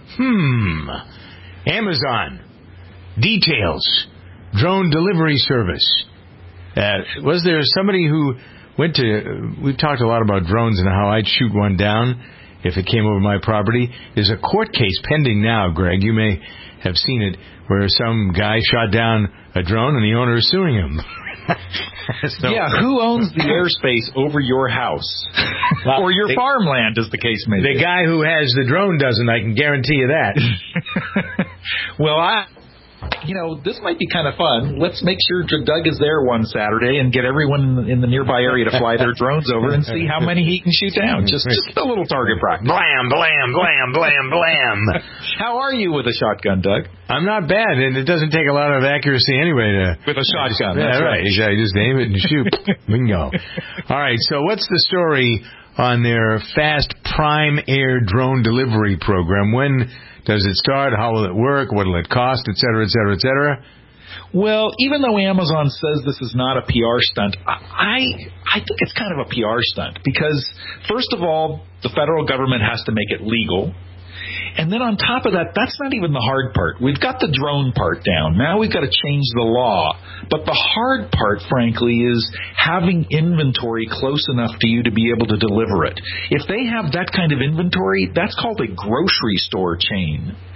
[SPEAKER 2] Amazon. Details. Drone delivery service. Was there somebody who went to... We've talked a lot about drones and how I'd shoot one down if it came over my property. There's a court case pending now, Greg. You may have seen it, where some guy shot down a drone and the owner is suing him.
[SPEAKER 19] Yeah, who owns the airspace over your house? Or your farmland, as the case may be.
[SPEAKER 2] The guy who has the drone doesn't, I can guarantee you that.
[SPEAKER 19] Well, this might be kind of fun. Let's make sure Doug is there one Saturday and get everyone in the nearby area to fly their drones over and see how many he can shoot down. Just a little target practice.
[SPEAKER 2] Blam, blam, blam, blam, blam.
[SPEAKER 19] How are you with a shotgun, Doug?
[SPEAKER 2] I'm not bad, and it doesn't take a lot of accuracy anyway.
[SPEAKER 19] With a shotgun.
[SPEAKER 2] That's right. Exactly. Just aim it and shoot. Bingo. All right, so what's the story on their Fast Prime Air drone delivery program? When does it start? How will it work? What will it cost? Et cetera, et cetera, et cetera.
[SPEAKER 19] Well, even though Amazon says this is not a PR stunt, I think it's kind of a PR stunt because, first of all, the federal government has to make it legal. And then on top of that, that's not even the hard part. We've got the drone part down. Now we've got to change the law. But the hard part, frankly, is having inventory close enough to you to be able to deliver it. If they have that kind of inventory, that's called a grocery store chain.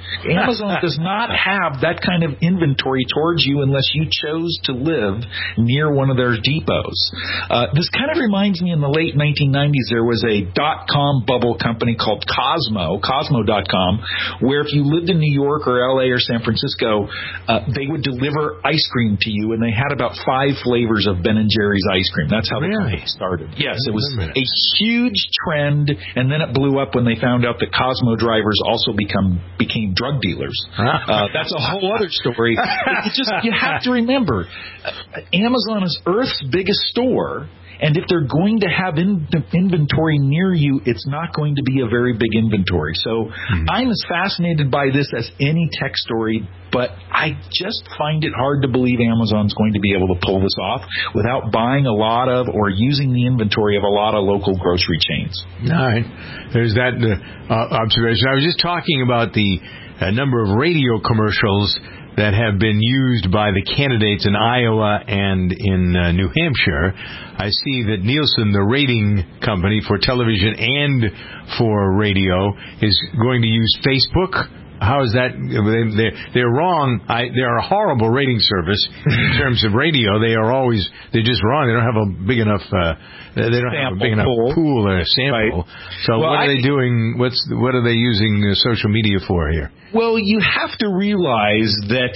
[SPEAKER 19] Amazon does not have that kind of inventory towards you unless you chose to live near one of their depots. This kind of reminds me, in the late 1990s, there was a .com bubble company called Cosmo.com, where if you lived in New York or LA or San Francisco, they would deliver ice cream to you, and they had about 5 flavors of Ben & Jerry's ice cream. That's how the company started. Yes, it was a huge trend, and then it blew up when they found out that Cosmo drivers also became drug dealers. That's a whole other story. You have to remember, Amazon is Earth's biggest store, and if they're going to have inventory near you, it's not going to be a very big inventory. So I'm as fascinated by this as any tech story, but I just find it hard to believe Amazon's going to be able to pull this off without buying a lot of or using the inventory of a lot of local grocery chains.
[SPEAKER 2] All right. There's that observation. I was just talking about the number of radio commercials that have been used by the candidates in Iowa and in New Hampshire. I see that Nielsen, the rating company for television and for radio, is going to use Facebook. How is that? They're wrong. They're a horrible rating service in terms of radio. They're just wrong. They don't have a big enough. They don't have a big enough pool or a sample. Right. So what are they doing? What are they using social media for here?
[SPEAKER 19] Well, you have to realize that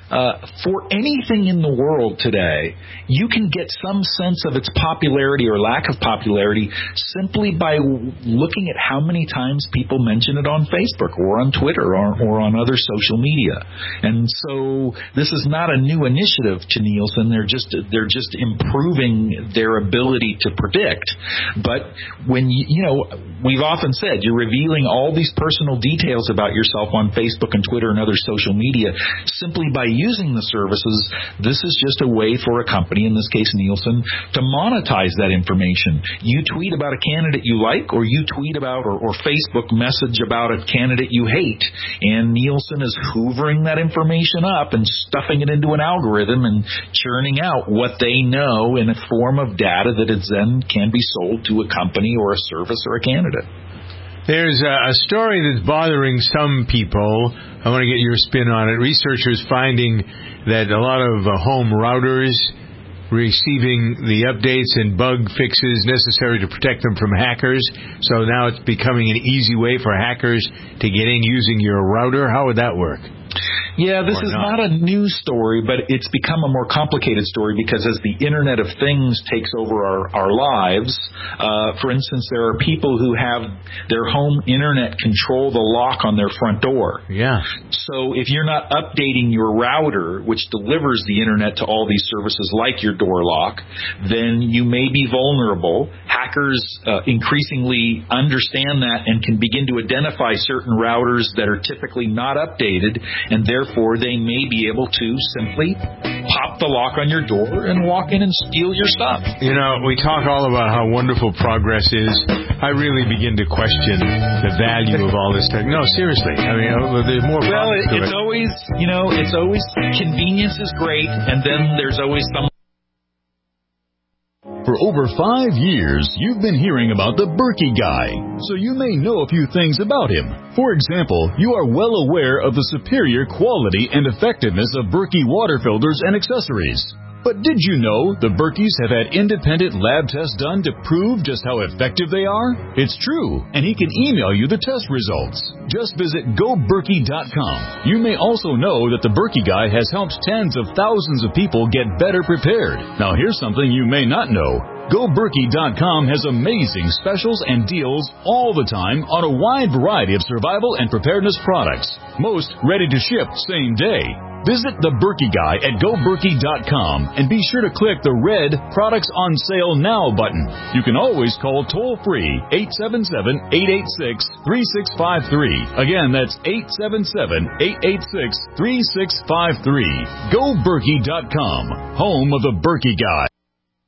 [SPEAKER 19] for anything in the world today, you can get some sense of its popularity or lack of popularity simply by looking at how many times people mention it on Facebook or on Twitter or on other social media. And so this is not a new initiative to Nielsen. They're just improving their ability to predict. But when we've often said you're revealing all these personal details about yourself on Facebook and Twitter and other social media simply by using the services. This is just a way for a company, in this case Nielsen, to monetize that information. You tweet about a candidate you like, or you tweet about or Facebook message about a candidate you hate, and Nielsen is hoovering that information up and stuffing it into an algorithm and churning out what they know in a form of data that is then can be sold to a company or a service or a candidate.
[SPEAKER 2] There's a story that's bothering some people. I want to get your spin on it. Researchers finding that a lot of home routers receiving the updates and bug fixes necessary to protect them from hackers. So now it's becoming an easy way for hackers to get in using your router. How would that work?
[SPEAKER 19] Yeah, this is not a new story, but it's become a more complicated story because as the Internet of Things takes over our lives, for instance, there are people who have their home Internet control the lock on their front door.
[SPEAKER 2] Yeah.
[SPEAKER 19] So if you're not updating your router, which delivers the Internet to all these services like your door lock, then you may be vulnerable. Hackers increasingly understand that and can begin to identify certain routers that are typically not updated, and therefore they may be able to simply pop the lock on your door and walk in and steal your stuff.
[SPEAKER 2] You know, we talk all about how wonderful progress is. I really begin to question the value of all this tech. No, seriously. I mean, there's more.
[SPEAKER 19] Well, it's always, it's always convenience is great, and then there's always some.
[SPEAKER 1] For over 5 years, you've been hearing about the Berkey Guy, so you may know a few things about him. For example, you are well aware of the superior quality and effectiveness of Berkey water filters and accessories. But did you know the Berkeys have had independent lab tests done to prove just how effective they are? It's true, and he can email you the test results. Just visit GoBerkey.com. You may also know that the Berkey Guy has helped tens of thousands of people get better prepared. Now here's something you may not know. GoBerkey.com has amazing specials and deals all the time on a wide variety of survival and preparedness products. Most ready to ship same day. Visit the Berkey Guy at GoBerkey.com and be sure to click the red Products on Sale Now button. You can always call toll-free 877-886-3653. Again, that's 877-886-3653. GoBerkey.com, home of the Berkey Guy.